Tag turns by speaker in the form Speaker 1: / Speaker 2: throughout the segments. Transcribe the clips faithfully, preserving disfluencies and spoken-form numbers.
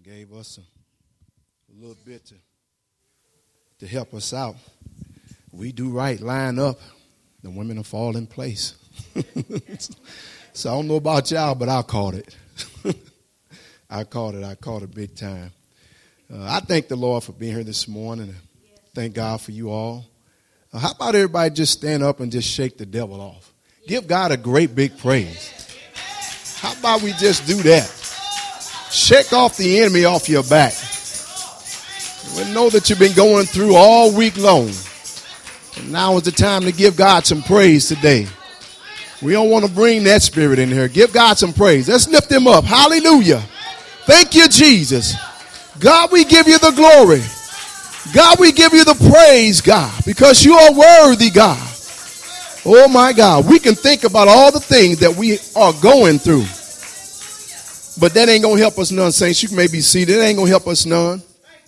Speaker 1: gave us a, a little bit to, to help us out. We do right, line up, the women will fall in place. So I don't know about y'all, but I caught it. I caught it. I caught it big time. Uh, I thank the Lord for being here this morning. Thank God for you all. Uh, how about everybody just stand up and just shake the devil off? Give God a great big praise. How about we just do that? Shake off the enemy off your back. We know that you've been going through all week long. And now is the time to give God some praise today. We don't want to bring that spirit in here. Give God some praise. Let's lift him up. Hallelujah. Thank you, Jesus. God, we give you the glory. God, we give you the praise, God, because you are worthy, God. Oh, my God. We can think about all the things that we are going through. But that ain't going to help us none, saints. You may be seated. It ain't going to help us none.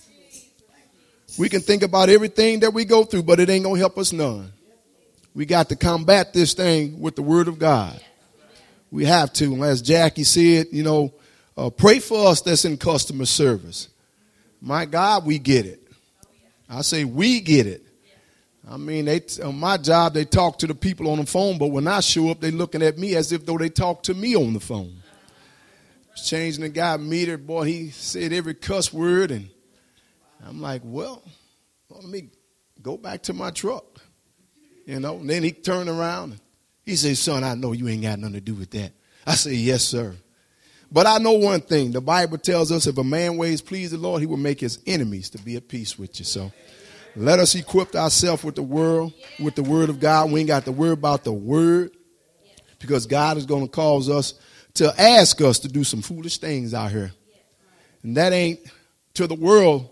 Speaker 1: We can think about everything that we go through, but it ain't going to help us none. We got to combat this thing with the word of God. We have to. And as Jackie said, you know, uh, pray for us that's in customer service. My God, we get it. I say we get it. I mean, they, on my job, they talk to the people on the phone, but when I show up, they looking at me as if though they talk to me on the phone. Changing the guy meter, boy, he said every cuss word, and I'm like, well, let me go back to my truck. You know, and then he turned around. And he said, son, I know you ain't got nothing to do with that. I said, yes, sir. But I know one thing. The Bible tells us if a man ways please the Lord, he will make his enemies to be at peace with you. So let us equip ourselves with the world, with the word of God. We ain't got to worry about the word because God is going to cause us to ask us to do some foolish things out here. And that ain't to the world.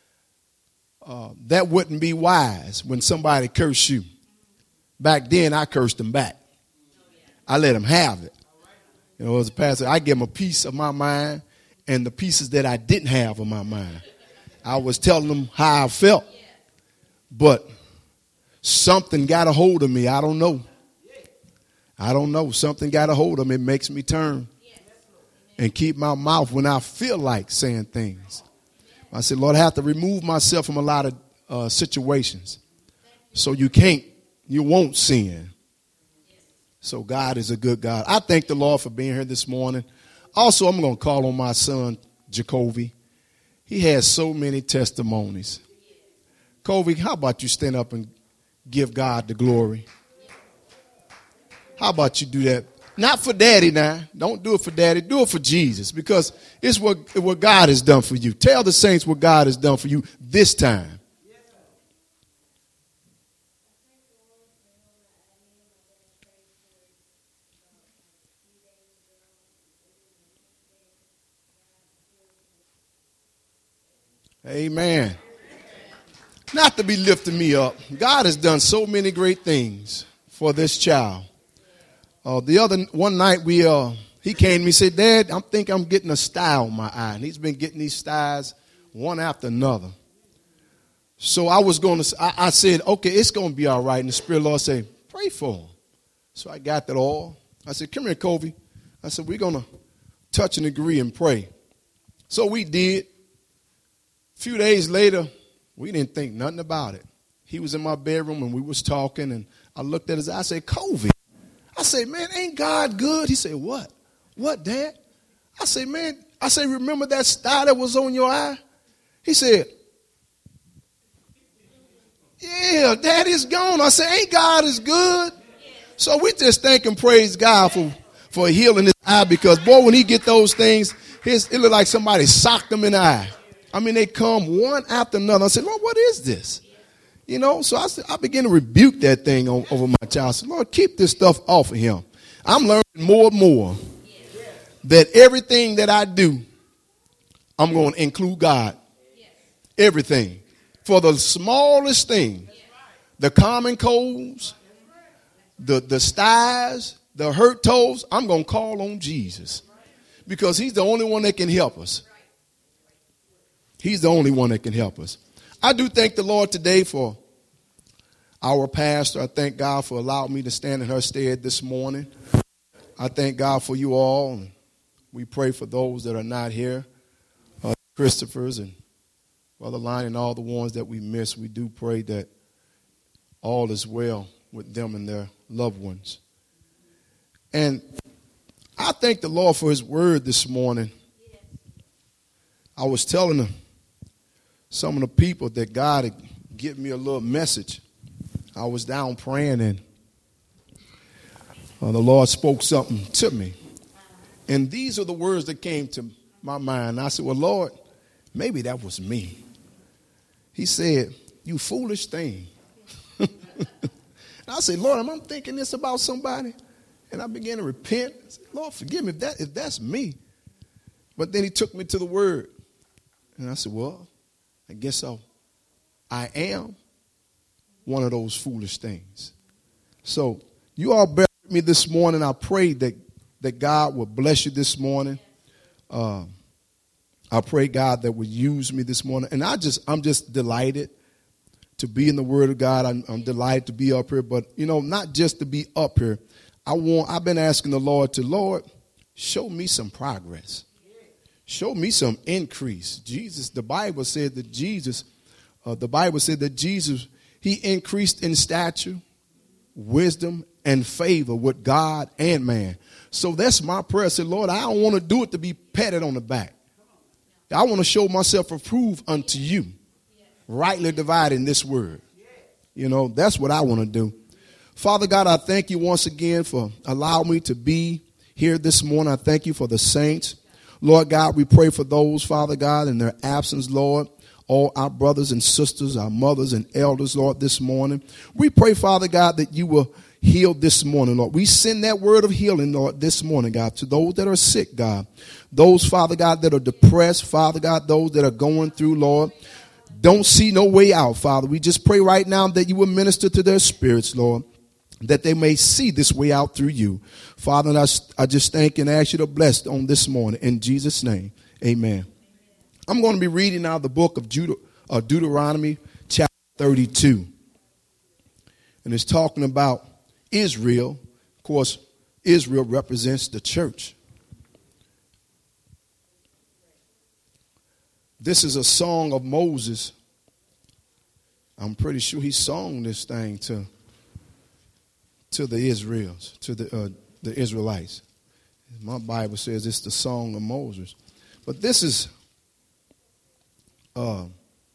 Speaker 1: Uh, that wouldn't be wise when somebody cursed you. Back then, I cursed them back. I let them have it. You know, as a pastor, I give them a piece of my mind and the pieces that I didn't have of my mind. I was telling them how I felt, but something got a hold of me. I don't know. I don't know. Something got a hold of me. It makes me turn and keep my mouth when I feel like saying things. I said, Lord, I have to remove myself from a lot of uh, situations so you can't. You won't sin. So God is a good God. I thank the Lord for being here this morning. Also, I'm going to call on my son, Jacoby. He has so many testimonies. Kobe, how about you stand up and give God the glory? How about you do that? Not for daddy now. Don't do it for daddy. Do it for Jesus because it's what, what God has done for you. Tell the saints what God has done for you this time. Amen. Not to be lifting me up. God has done so many great things for this child. Uh, the other one night we uh, he came to me and said, Dad, I think I'm getting a sty on my eye. And he's been getting these styes one after another. So I was going to, I, I said, okay, it's going to be all right. And the Spirit of the Lord said, pray for him. So I got that all. I said, come here, Kobe. I said, we're going to touch and agree and pray. So we did. A few days later, we didn't think nothing about it. He was in my bedroom and we was talking and I looked at his eye. I said, Kobe. I said, man, ain't God good? He said, what? What, Dad? I said, man, I said, remember that sty that was on your eye? He said, yeah, Dad is gone. I said, ain't God is good? So we just thank and praise God for, for healing his eye because, boy, when he get those things, his, it look like somebody socked him in the eye. I mean, they come one after another. I said, Lord, what is this? You know, so I, said, I began to rebuke that thing on, over my child. I said, Lord, keep this stuff off of him. I'm learning more and more that everything that I do, I'm going to include God. Everything. For the smallest thing, the common colds, the, the styes, the hurt toes, I'm going to call on Jesus because he's the only one that can help us. He's the only one that can help us. I do thank the Lord today for our pastor. I thank God for allowing me to stand in her stead this morning. I thank God for you all. We pray for those that are not here. Uh, Christopher's and Brother Lonnie and all the ones that we miss. We do pray that all is well with them and their loved ones. And I thank the Lord for his word this morning. I was telling them, some of the people that God had given me a little message. I was down praying and uh, the Lord spoke something to me. And these are the words that came to my mind. I said, well, Lord, maybe that was me. He said, you foolish thing. And I said, Lord, am I thinking this about somebody? And I began to repent. I said, Lord, forgive me if, that, if that's me. But then he took me to the word. And I said, well, I guess so. I am one of those foolish things. So you all bear with me this morning. I pray that, that God will bless you this morning. Uh, I pray, God, that would use me this morning. And I just, I'm just delighted to be in the Word of God. I'm, I'm delighted to be up here. But, you know, not just to be up here. I want, I've been asking the Lord to, Lord, show me some progress. Show me some increase. Jesus, the Bible said that Jesus, uh, the Bible said that Jesus, he increased in stature, wisdom, and favor with God and man. So that's my prayer. I said, Lord, I don't want to do it to be patted on the back. I want to show myself approved unto you, rightly dividing this word. You know, that's what I want to do. Father God, I thank you once again for allowing me to be here this morning. I thank you for the saints. Lord God, we pray for those, Father God, in their absence, Lord, all our brothers and sisters, our mothers and elders, Lord, this morning. We pray, Father God, that you will heal this morning, Lord. We send that word of healing, Lord, this morning, God, to those that are sick, God. Those, Father God, that are depressed, Father God, those that are going through, Lord, don't see no way out, Father. We just pray right now that you will minister to their spirits, Lord, that they may see this way out through you. Father, and I, I just thank and ask you to bless on this morning. In Jesus' name, amen. I'm going to be reading now the book of Deut- uh, Deuteronomy, chapter thirty-two. And it's talking about Israel. Of course, Israel represents the church. This is a song of Moses. I'm pretty sure he sung this thing to to the Israels, to the uh, the Israelites. My Bible says it's the song of Moses. But this is uh,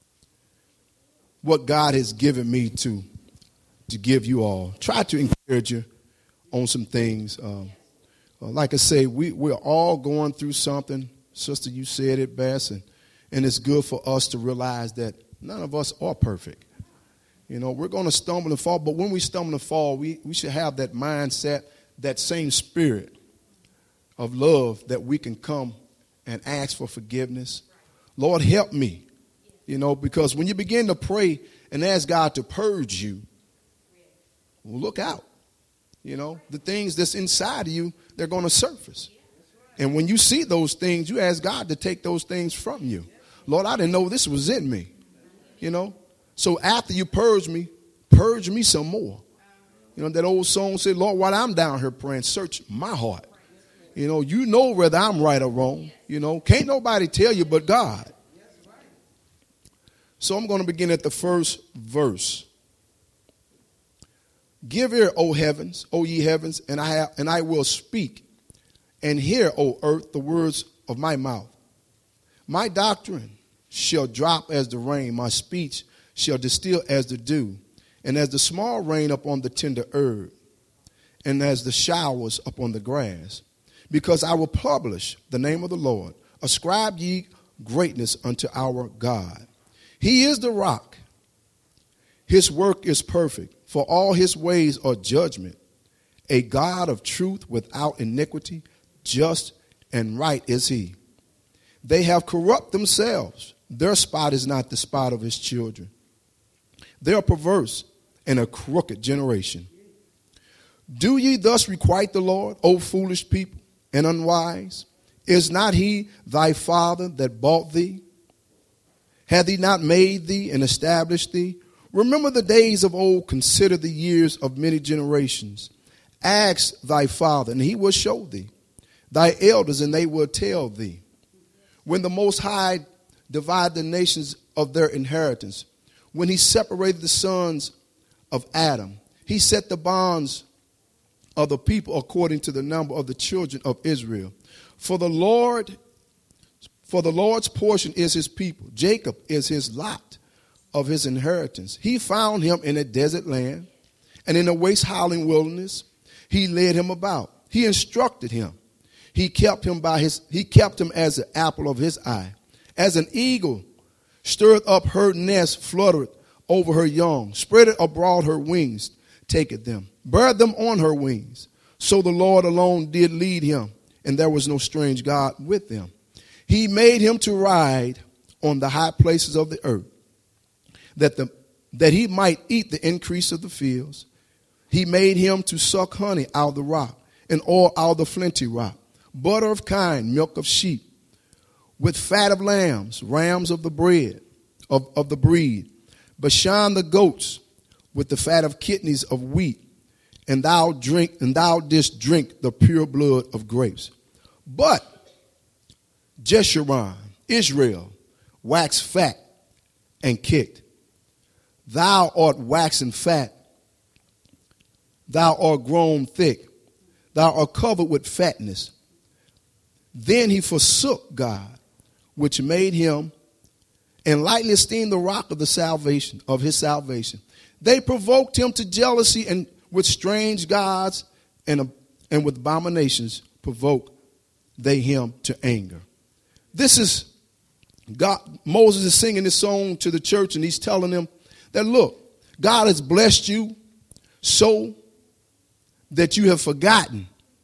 Speaker 1: what God has given me to, to give you all. Try to encourage you on some things. Uh, uh, like I say, we, we're all going through something. Sister, you said it best. And, and it's good for us to realize that none of us are perfect. You know, we're going to stumble and fall, but when we stumble and fall, we, we should have that mindset, that same spirit of love that we can come and ask for forgiveness. Lord, help me, you know, because when you begin to pray and ask God to purge you, well, look out. You know, the things that's inside of you, they're going to surface. And when you see those things, you ask God to take those things from you. Lord, I didn't know this was in me, you know. So after you purge me, purge me some more. You know, that old song said, Lord, while I'm down here praying, search my heart. You know, you know whether I'm right or wrong. You know, can't nobody tell you but God. So I'm going to begin at the first verse. Give ear, O heavens, O ye heavens, and I have, and I will speak. And hear, O earth, the words of my mouth. My doctrine shall drop as the rain, my speech shall distill as the dew, and as the small rain upon the tender herb, and as the showers upon the grass. Because I will publish the name of the Lord. Ascribe ye greatness unto our God. He is the rock. His work is perfect, for all his ways are judgment. A God of truth without iniquity, just and right is he. They have corrupt themselves. Their spot is not the spot of his children. They are perverse and a crooked generation. Do ye thus requite the Lord, O foolish people and unwise? Is not he thy father that bought thee? Hath he not made thee and established thee? Remember the days of old, consider the years of many generations. Ask thy father, and he will show thee, thy elders, and they will tell thee. When the Most High divide the nations of their inheritance. When he separated the sons of Adam, he set the bonds of the people according to the number of the children of Israel. For the Lord, for the Lord's portion is his people. Jacob is his lot of his inheritance. He found him in a desert land and in a waste howling wilderness. He led him about. He instructed him. He kept him by his, he kept him as the apple of his eye. As an eagle stirred up her nest, fluttered over her young, spread abroad her wings, taketh them, bear them on her wings. So the Lord alone did lead him, and there was no strange God with them. He made him to ride on the high places of the earth, that the that he might eat the increase of the fields. He made him to suck honey out of the rock, and oil out of the flinty rock, butter of kine, milk of sheep, with fat of lambs, rams of the bread, of, of the breed, Bashan the goats, with the fat of kidneys of wheat, and thou drink, and thou didst drink the pure blood of grapes. But Jeshurun, Israel, waxed fat and kicked. Thou art waxen fat, thou art grown thick, thou art covered with fatness. Then he forsook God, which made him, and lightly esteemed the rock of the salvation, of his salvation. They provoked him to jealousy, and with strange gods and, and with abominations provoked they him to anger. This is God. Moses is singing this song to the church, and he's telling them that, look, God has blessed you so that you have forgotten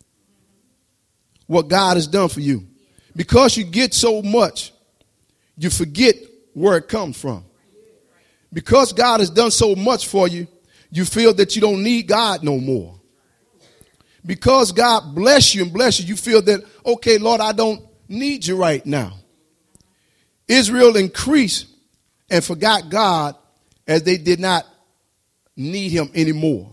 Speaker 1: what God has done for you. Because you get so much, you forget where it comes from. Because God has done so much for you, you feel that you don't need God no more. Because God bless you and bless you, you feel that, okay, Lord, I don't need you right now. Israel increased and forgot God as they did not need him anymore.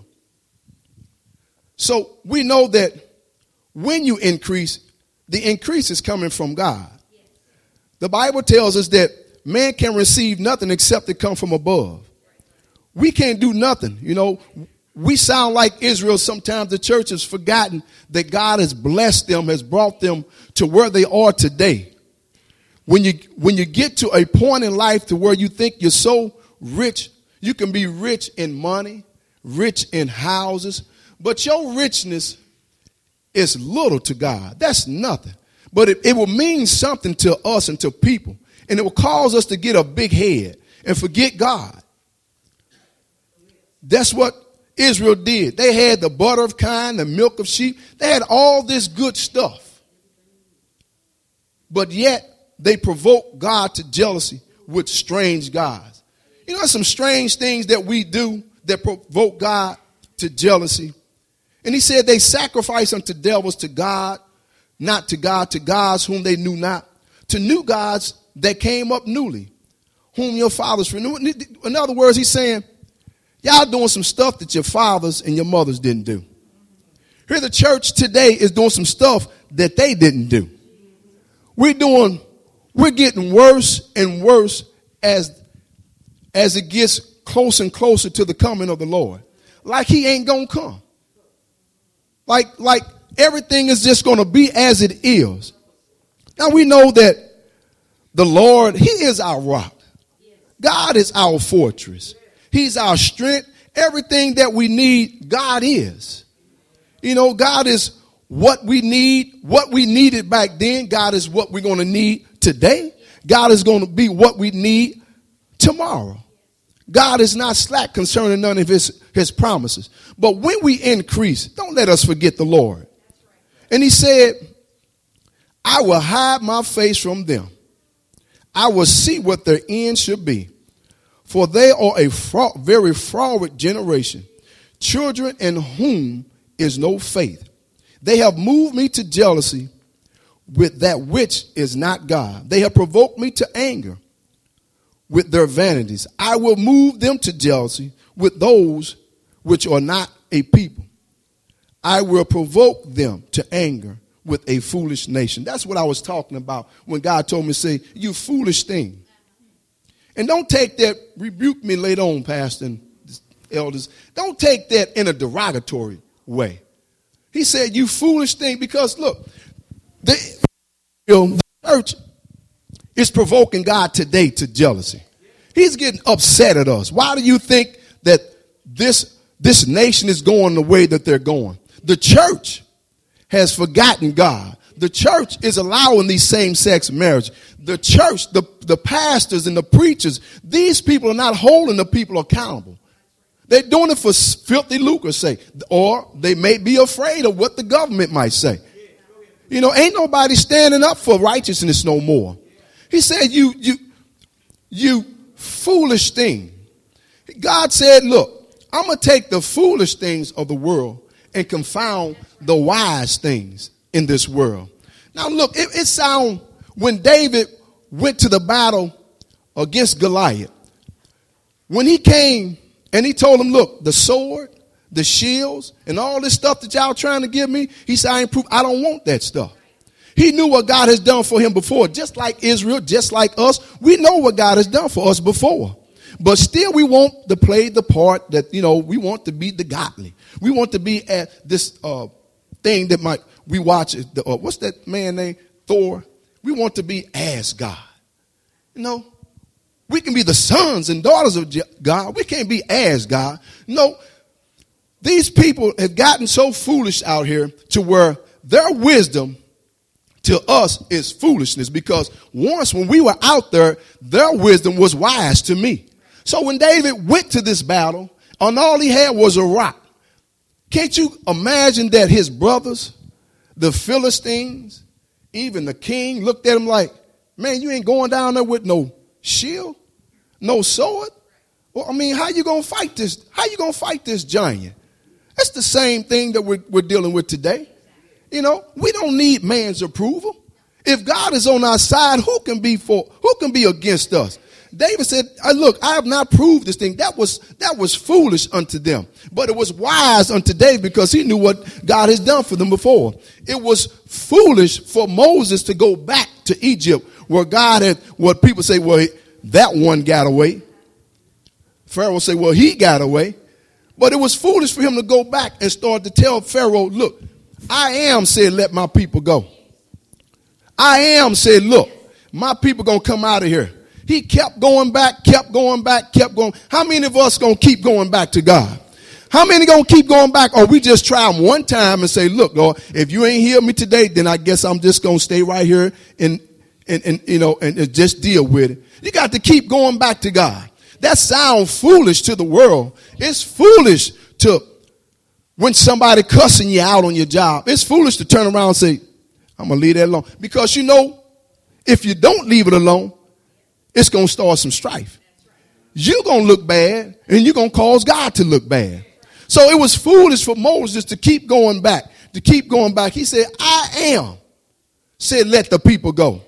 Speaker 1: So we know that when you increase, the increase is coming from God. The Bible tells us that man can receive nothing except it come from above. We can't do nothing. You know, we sound like Israel. Sometimes the church has forgotten that God has blessed them, has brought them to where they are today. When you, when you get to a point in life to where you think you're so rich, you can be rich in money, rich in houses, but your richness is little to God. That's nothing. But it, it will mean something to us and to people. And it will cause us to get a big head and forget God. That's what Israel did. They had the butter of kine, the milk of sheep. They had all this good stuff. But yet they provoked God to jealousy with strange gods. You know, some strange things that we do that provoke God to jealousy. And he said they sacrifice unto devils to God, not to God, to gods whom they knew not, to new gods that came up newly, whom your fathers knew. In other words, he's saying, y'all doing some stuff that your fathers and your mothers didn't do. Here the church today is doing some stuff that they didn't do. We're doing, we're getting worse and worse as, as it gets closer and closer to the coming of the Lord. Like he ain't gonna come. Like, like everything is just going to be as it is. Now we know that the Lord, he is our rock. God is our fortress. He's our strength. Everything that we need, God is. You know, God is what we need, what we needed back then. God is what we're going to need today. God is going to be what we need tomorrow. God is not slack concerning none of his, his promises. But when we increase, don't let us forget the Lord. And he said, I will hide my face from them. I will see what their end should be. For they are a fraud, very froward generation, children in whom is no faith. They have moved me to jealousy with that which is not God. They have provoked me to anger with their vanities. I will move them to jealousy with those which are not a people. I will provoke them to anger with a foolish nation. That's what I was talking about when God told me to say, you foolish thing. And don't take that, rebuke me later on, pastor and elders. Don't take that in a derogatory way. He said, you foolish thing, because look, the, you know, the church is provoking God today to jealousy. He's getting upset at us. Why do you think that this, this nation is going the way that they're going? The church has forgotten God. The church is allowing these same-sex marriage. The church, the, the pastors and the preachers, these people are not holding the people accountable. They're doing it for filthy lucre's sake. Or they may be afraid of what the government might say. You know, ain't nobody standing up for righteousness no more. He said, you, you, you foolish thing. God said, look, I'm going to take the foolish things of the world and confound the wise things in this world. Now, look, it, it sounds, when David went to the battle against Goliath, when he came and he told him, look, the sword, the shields, and all this stuff that y'all trying to give me, he said, I ain't proof, I don't want that stuff. He knew what God has done for him before, just like Israel, just like us. We know what God has done for us before. But still we want to play the part that, you know, we want to be the godly. We want to be at this uh, thing that might, we watch, the, uh, what's that man named? Thor. We want to be as God. You know, we can be the sons and daughters of God. We can't be as God. No, these people have gotten so foolish out here to where their wisdom to us is foolishness, because once when we were out there, their wisdom was wise to me. So when David went to this battle, and all he had was a rock, can't you imagine that his brothers, the Philistines, even the king, looked at him like, man, you ain't going down there with no shield, no sword? Well, I mean, how you going to fight this? How you going to fight this giant? That's the same thing that we're, we're dealing with today. You know, we don't need man's approval. If God is on our side, who can be for, who can be against us? David said, look, I have not proved this thing. That was, that was foolish unto them, but it was wise unto David, because he knew what God has done for them before. It was foolish for Moses to go back to Egypt, where God had, what people say, well, that one got away. Pharaoh say, well, he got away. But it was foolish for him to go back and start to tell Pharaoh, look, I am said, let my people go. I am said, look, my people going to come out of here. He kept going back, kept going back, kept going. How many of us going to keep going back to God? How many going to keep going back? Or we just try them one time and say, look, Lord, if you ain't healed me today, then I guess I'm just going to stay right here and, and, and, you know, and, and just deal with it. You got to keep going back to God. That sounds foolish to the world. It's foolish to, when somebody cussing you out on your job, it's foolish to turn around and say, I'm going to leave that alone. Because you know, if you don't leave it alone, it's going to start some strife. You're going to look bad, and you're going to cause God to look bad. So it was foolish for Moses to keep going back, to keep going back. He said, I am, said, let the people go.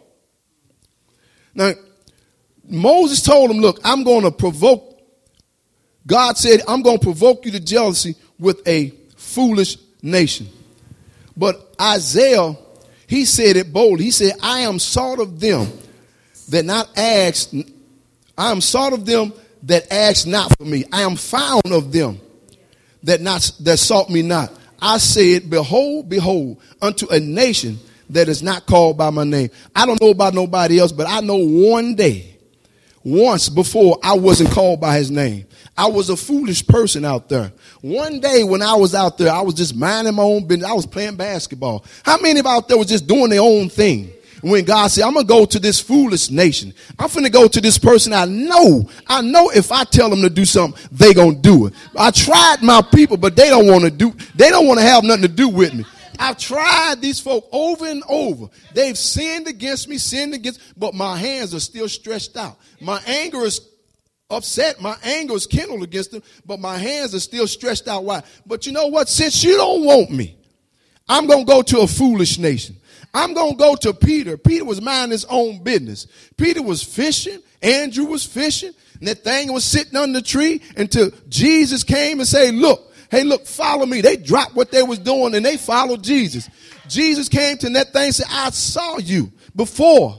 Speaker 1: Now, Moses told him, look, I'm going to provoke. God said, I'm going to provoke you to jealousy with a foolish nation. But Isaiah, he said it boldly. He said, I am sought of them that not ask, I am sought of them that ask not for me. I am found of them that not that sought me not. I said, behold, behold, unto a nation that is not called by my name. I don't know about nobody else, but I know one day, once before, I wasn't called by his name. I was a foolish person out there. One day when I was out there, I was just minding my own business. I was playing basketball. How many of out there was just doing their own thing? When God said, I'm going to go to this foolish nation. I'm finna go to this person I know. I know if I tell them to do something, they going to do it. I tried my people, but they don't want to do, they don't want to have nothing to do with me. I've tried these folk over and over. They've sinned against me, sinned against, but my hands are still stretched out. My anger is upset. My anger is kindled against them, but my hands are still stretched out wide. But you know what? Since you don't want me, I'm going to go to a foolish nation. I'm going to go to Peter. Peter was minding his own business. Peter was fishing. Andrew was fishing. Nathaniel was sitting under the tree until Jesus came and said, look, hey, look, follow me. They dropped what they was doing and they followed Jesus. Jesus came to that thing and said, I saw you before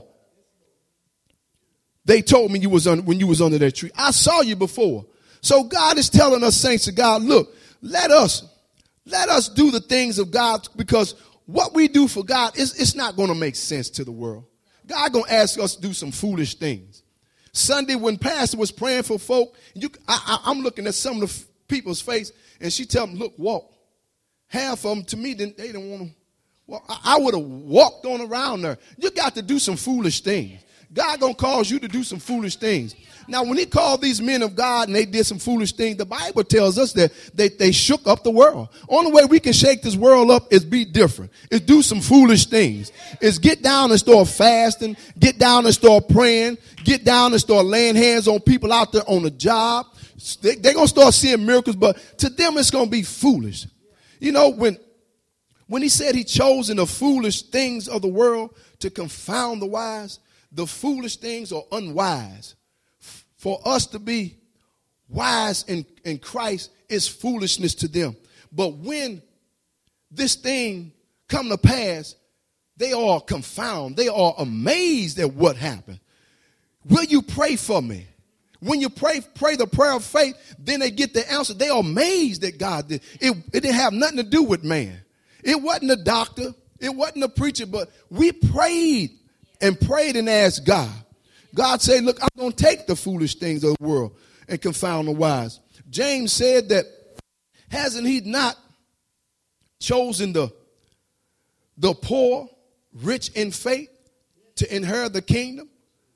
Speaker 1: they told me you was on, when you was under that tree. I saw you before. So God is telling us, saints of God, look, let us, let us do the things of God, because what we do for God, is it's not going to make sense to the world. God going to ask us to do some foolish things. Sunday, when Pastor was praying for folk, you, I, I, I'm looking at some of the f- people's face, and she tell them, look, walk. Half of them, to me, they didn't want to walk. I, I would have walked on around there. You got to do some foolish things. God going to cause you to do some foolish things. Now, when he called these men of God and they did some foolish things, the Bible tells us that they, they shook up the world. Only way we can shake this world up is be different. Is do some foolish things. Is get down and start fasting. Get down and start praying. Get down and start laying hands on people out there on the job. They, they're going to start seeing miracles, but to them it's going to be foolish. You know, when, when he said he chosen the foolish things of the world to confound the wise, the foolish things are unwise. For us to be wise in, in Christ is foolishness to them. But when this thing come to pass, they are confounded. They are amazed at what happened. Will you pray for me? When you pray, pray the prayer of faith, then they get the answer. They are amazed that God did. It, it didn't have nothing to do with man. It wasn't a doctor. It wasn't a preacher, but we prayed and prayed and asked God. God said, look, I'm going to take the foolish things of the world and confound the wise. James said that, hasn't he not chosen the, the poor, rich in faith to inherit the kingdom?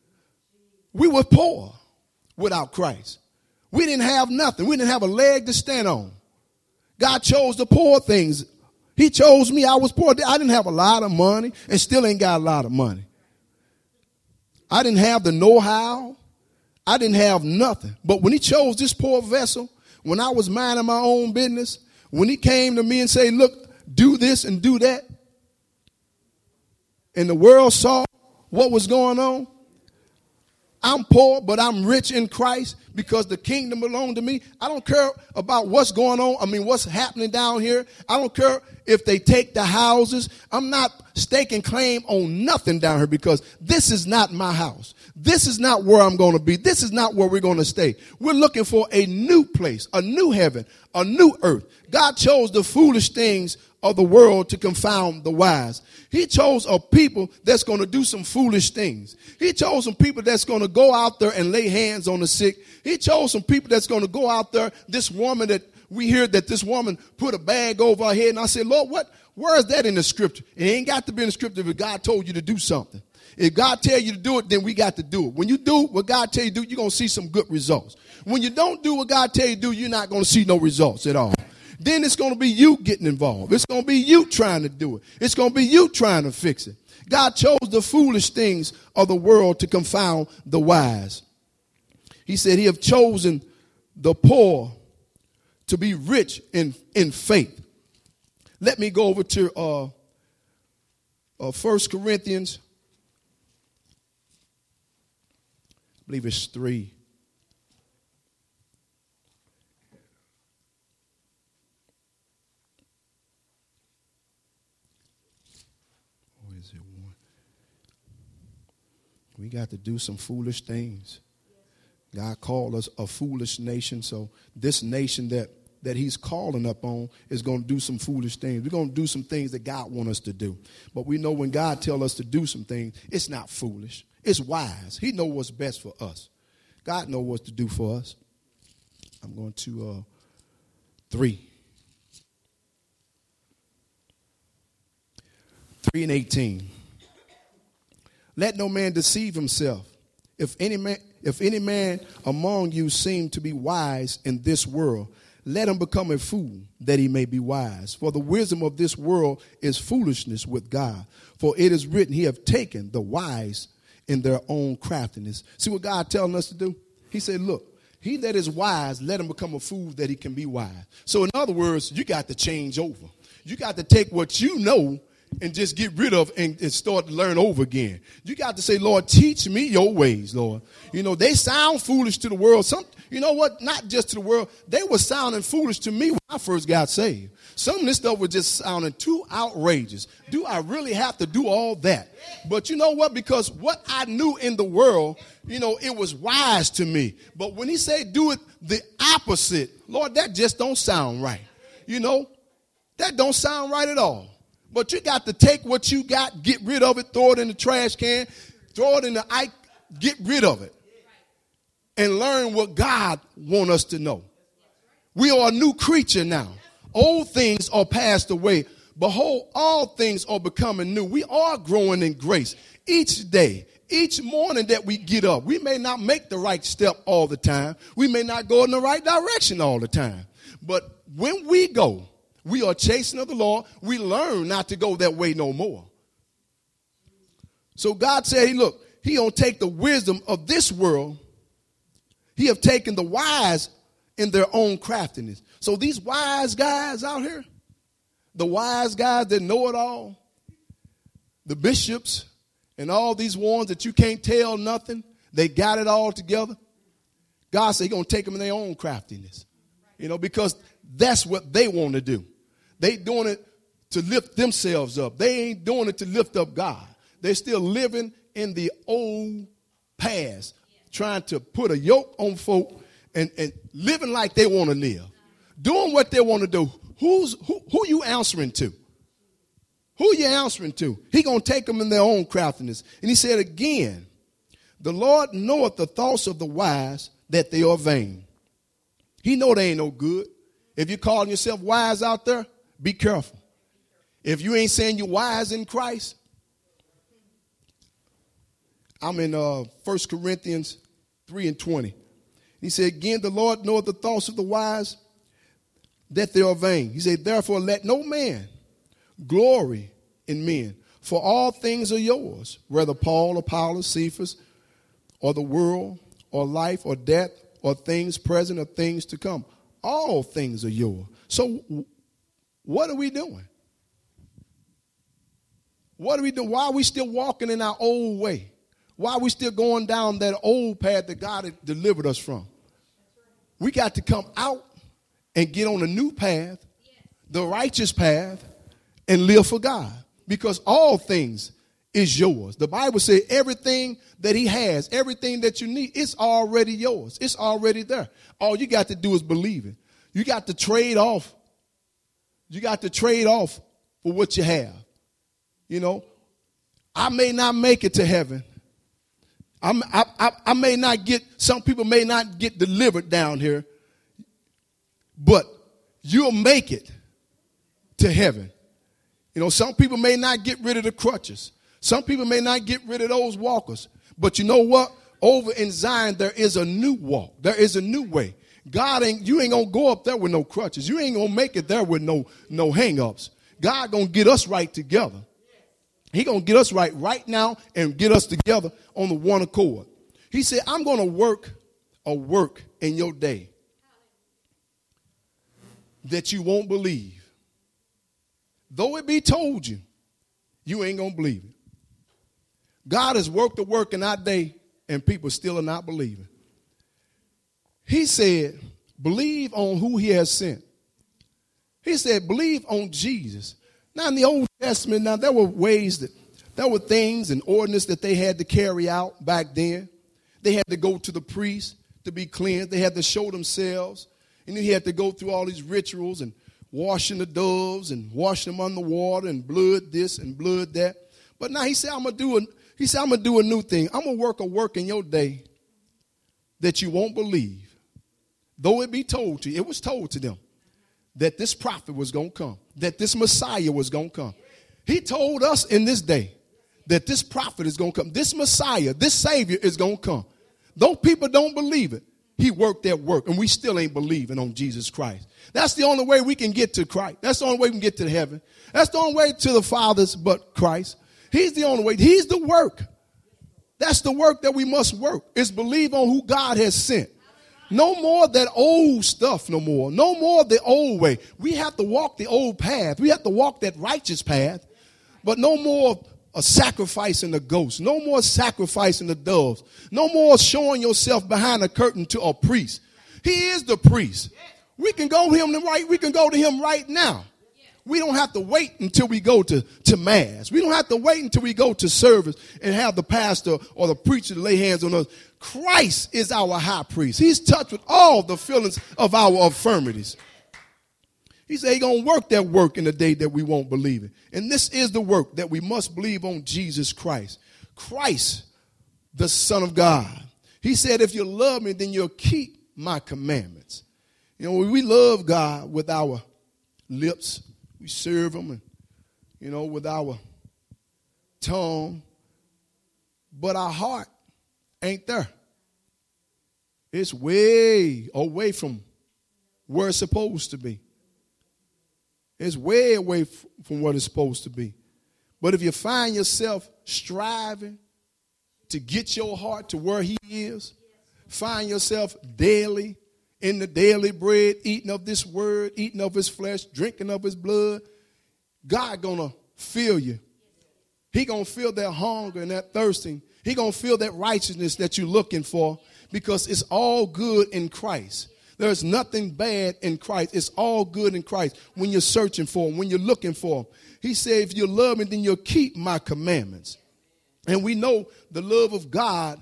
Speaker 1: We were poor without Christ. We didn't have nothing. We didn't have a leg to stand on. God chose the poor things. He chose me. I was poor. I didn't have a lot of money and still ain't got a lot of money. I didn't have the know-how. I didn't have nothing. But when he chose this poor vessel, when I was minding my own business, when he came to me and said, look, do this and do that, and the world saw what was going on, I'm poor, but I'm rich in Christ because the kingdom belonged to me. I don't care about what's going on. I mean, what's happening down here. I don't care if they take the houses. I'm not staking claim on nothing down here because this is not my house. This is not where I'm going to be. This is not where we're going to stay. We're looking for a new place, a new heaven, a new earth. God chose the foolish things of the world to confound the wise. He chose a people that's going to do some foolish things. He chose some people that's going to go out there and lay hands on the sick. He chose some people that's going to go out there. This woman that we hear that this woman put a bag over her head. And I said, Lord, what? Where is that in the scripture? It ain't got to be in the scripture if God told you to do something. If God tell you to do it, then we got to do it. When you do what God tell you to do, you're going to see some good results. When you don't do what God tell you to do, you're not going to see no results at all. Then it's going to be you getting involved. It's going to be you trying to do it. It's going to be you trying to fix it. God chose the foolish things of the world to confound the wise. He said he have chosen the poor to be rich in, in faith. Let me go over to uh, uh, First Corinthians. I believe it's three. We got to do some foolish things. God called us a foolish nation. So this nation that, that he's calling up on is going to do some foolish things. We're going to do some things that God wants us to do. But we know when God tells us to do some things, it's not foolish. It's wise. He knows what's best for us. God knows what to do for us. I'm going to uh, three. Three and eighteen. Let no man deceive himself. If any man, if any man among you seem to be wise in this world, let him become a fool that he may be wise. For the wisdom of this world is foolishness with God. For it is written, he have taken the wise in their own craftiness. See what God telling us to do? He said, look, he that is wise, let him become a fool that he can be wise. So in other words, you got to change over. You got to take what you know and just get rid of and, and start to learn over again. You got to say, Lord, teach me your ways, Lord. You know, they sound foolish to the world. Some, you know what? Not just to the world. They were sounding foolish to me when I first got saved. Some of this stuff was just sounding too outrageous. Do I really have to do all that? But you know what? Because what I knew in the world, you know, it was wise to me. But when he said do it the opposite, Lord, that just don't sound right. You know, that don't sound right at all. But you got to take what you got, get rid of it, throw it in the trash can, throw it in the ike, get rid of it, and learn what God wants us to know. We are a new creature now. Old things are passed away. Behold, all things are becoming new. We are growing in grace each day. Each morning that we get up, we may not make the right step all the time. We may not go in the right direction all the time. But when we go, we are chasing of the Lord. We learn not to go that way no more. So God said, hey, look, he don't take the wisdom of this world. He have taken the wise in their own craftiness. So these wise guys out here, the wise guys that know it all, the bishops and all these ones that you can't tell nothing, they got it all together. God said he's going to take them in their own craftiness, you know, because that's what they want to do. They doing it to lift themselves up. They ain't doing it to lift up God. They're still living in the old past, trying to put a yoke on folk and, and living like they want to live, doing what they want to do. Who's who, who you answering to? Who you answering to? He going to take them in their own craftiness. And he said again, the Lord knoweth the thoughts of the wise, that they are vain. He know they ain't no good. If you're calling yourself wise out there, be careful. If you ain't saying you're wise in Christ, I'm in uh, First Corinthians three and twenty. He said, again, the Lord knoweth the thoughts of the wise, that they are vain. He said, therefore let no man glory in men, for all things are yours, whether Paul, Apollos, Cephas, or the world, or life, or death, or things present, or things to come. All things are yours. So what are we doing? What are we doing? Why are we still walking in our old way? Why are we still going down that old path that God had delivered us from? We got to come out and get on a new path, the righteous path, and live for God, because all things is yours. The Bible says everything that he has, everything that you need, it's already yours. It's already there. All you got to do is believe it. You got to trade off. You got to trade off for what you have. You know, I may not make it to heaven. I'm, I, I, I may not get, some people may not get delivered down here, but you'll make it to heaven. You know, some people may not get rid of the crutches. Some people may not get rid of those walkers. But you know what? Over in Zion, there is a new walk. There is a new way. God ain't, you ain't going to go up there with no crutches. You ain't going to make it there with no, no hang-ups. God going to get us right together. He going to get us right right now and get us together on the one accord. He said, I'm going to work a work in your day that you won't believe. Though it be told you, you ain't going to believe it. God has worked a work in our day, and people still are not believing. He said, believe on who he has sent. He said, believe on Jesus. Now, in the Old Testament, now there were ways that, there were things and ordinances that they had to carry out back then. They had to go to the priest to be cleansed. They had to show themselves. And then he had to go through all these rituals and washing the doves and washing them under water and blood this and blood that. But now he said, I'm gonna do a he said, I'm gonna do a new thing. I'm gonna work a work in your day that you won't believe. Though it be told to you, it was told to them that this prophet was gonna come, that this Messiah was gonna come. He told us in this day that this prophet is gonna come. This Messiah, this Savior is gonna come. Though people don't believe it, he worked that work, and we still ain't believing on Jesus Christ. That's the only way we can get to Christ. That's the only way we can get to heaven. That's the only way to the Father's but Christ. He's the only way. He's the work. That's the work that we must work, is believe on who God has sent. No more that old stuff no more. No more the old way. We have to walk the old path. We have to walk that righteous path. But no more a sacrifice in the ghost. No more sacrificing the doves. No more showing yourself behind a curtain to a priest. He is the priest. We can go to him right. We can go to him right now. We don't have to wait until we go to, to mass. We don't have to wait until we go to service and have the pastor or the preacher to lay hands on us. Christ is our high priest. He's touched with all the feelings of our infirmities. He said he's going to work that work in the day that we won't believe it. And this is the work that we must believe on Jesus Christ. Christ, the Son of God. He said, if you love me, then you'll keep my commandments. You know, we love God with our lips. We serve him, and, you know, with our tongue. But our heart ain't there. It's way away from where it's supposed to be. It's way away from what it's supposed to be. But if you find yourself striving to get your heart to where he is, find yourself daily in the daily bread, eating of this word, eating of his flesh, drinking of his blood, God gonna fill you. He gonna feel that hunger and that thirsting. He gonna feel that righteousness that you're looking for, because it's all good in Christ. There's nothing bad in Christ. It's all good in Christ when you're searching for him, when you're looking for him. He said, if you love me, then you'll keep my commandments. And we know the love of God.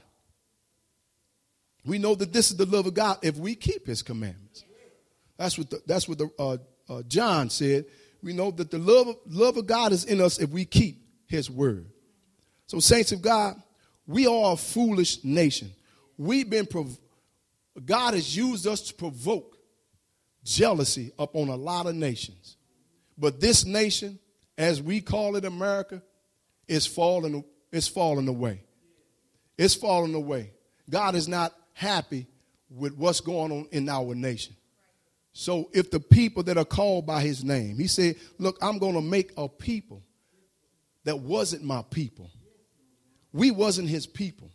Speaker 1: We know that this is the love of God if we keep his commandments. That's what the, that's what the, uh, uh, John said. We know that the love of, love of God is in us if we keep his word. So, saints of God, we are a foolish nation. We've been prov- God has used us to provoke jealousy upon a lot of nations. But this nation, as we call it America, is falling, is falling away. It's falling away. God is not happy with what's going on in our nation. So if the people that are called by his name, he said, look, I'm going to make a people that wasn't my people. We wasn't his people.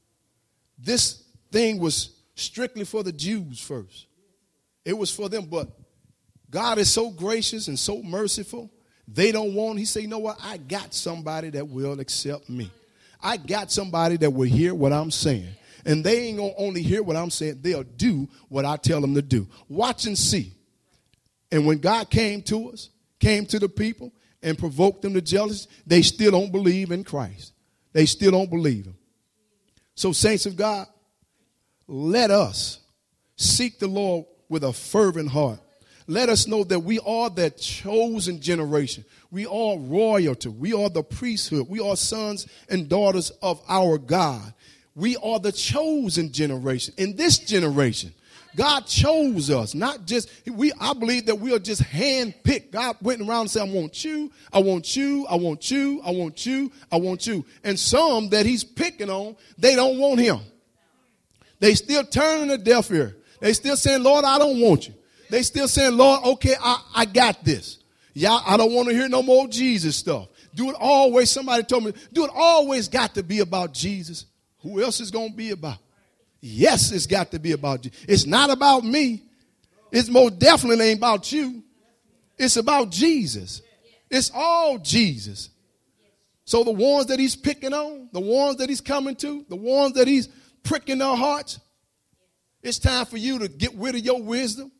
Speaker 1: This thing was strictly for the Jews first. It was for them, but God is so gracious and so merciful. They don't want, he said, you know what? I got somebody that will accept me. I got somebody that will hear what I'm saying. And they ain't going to only hear what I'm saying. They'll do what I tell them to do. Watch and see. And when God came to us, came to the people and provoked them to jealousy, they still don't believe in Christ. They still don't believe him. So, saints of God, let us seek the Lord with a fervent heart. Let us know that we are that chosen generation. We are royalty. We are the priesthood. We are sons and daughters of our God. We are the chosen generation. In this generation, God chose us, not just, we. I believe that we are just handpicked. God went around and said, I want you, I want you, I want you, I want you, I want you. And some that he's picking on, they don't want him. They still turning a deaf ear. They still saying, Lord, I don't want you. They still saying, Lord, okay, I, I got this. Yeah, I don't want to hear no more Jesus stuff. Do it always, somebody told me, do it always got to be about Jesus. Who else is going to be about? Yes, it's got to be about you. It's not about me. It's most definitely ain't about you. It's about Jesus. It's all Jesus. So the ones that he's picking on, the ones that he's coming to, the ones that he's pricking their hearts, it's time for you to get rid of your wisdom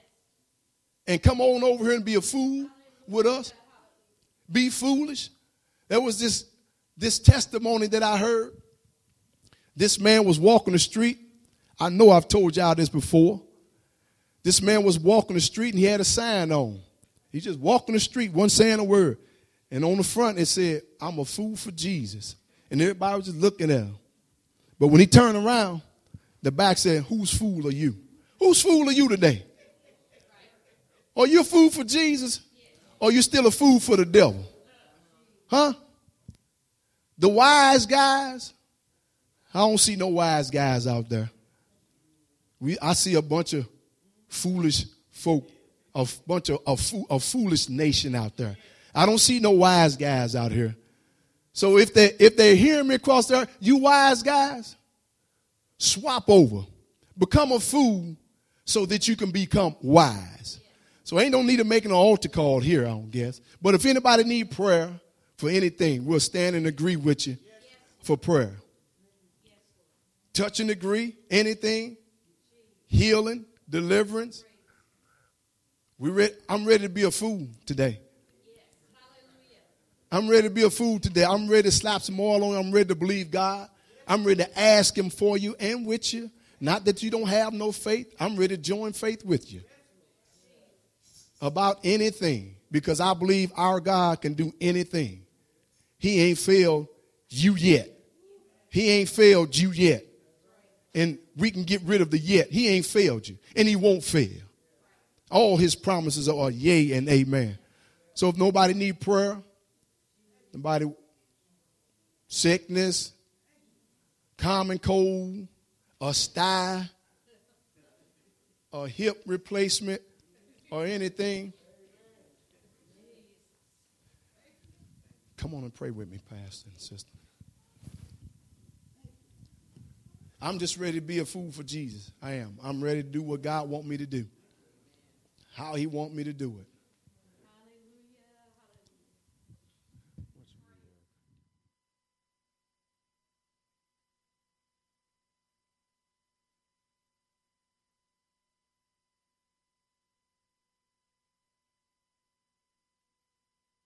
Speaker 1: and come on over here and be a fool with us. Be foolish. There was this, this testimony that I heard. This man was walking the street. I know I've told y'all this before. This man was walking the street and he had a sign on. He just walking the street, wasn't saying a word. And on the front it said, I'm a fool for Jesus. And everybody was just looking at him. But when he turned around, the back said, whose fool are you? Whose fool are you today? Are you a fool for Jesus? Or are you still a fool for the devil? Huh? The wise guys, I don't see no wise guys out there. We, I see a bunch of foolish folk, a bunch of a, fo- a foolish nation out there. I don't see no wise guys out here. So if they if they're hearing me across there, you wise guys, swap over, become a fool, so that you can become wise. So ain't no need of making an altar call here, I don't guess. But if anybody need prayer for anything, we'll stand and agree with you for prayer. Touch and agree, anything, healing, deliverance. We re- I'm ready to be a fool today. I'm ready to be a fool today. I'm ready to slap some oil on you. I'm ready to believe God. I'm ready to ask him for you and with you. Not that you don't have no faith. I'm ready to join faith with you about anything, because I believe our God can do anything. He ain't failed you yet. He ain't failed you yet. And we can get rid of the yet. He ain't failed you, and he won't fail. All his promises are yea and amen. So if nobody need prayer, nobody sickness, common cold, a sty, a hip replacement, or anything, come on and pray with me, Pastor and sister. I'm just ready to be a fool for Jesus. I am. I'm ready to do what God wants me to do, how he wants me to do it.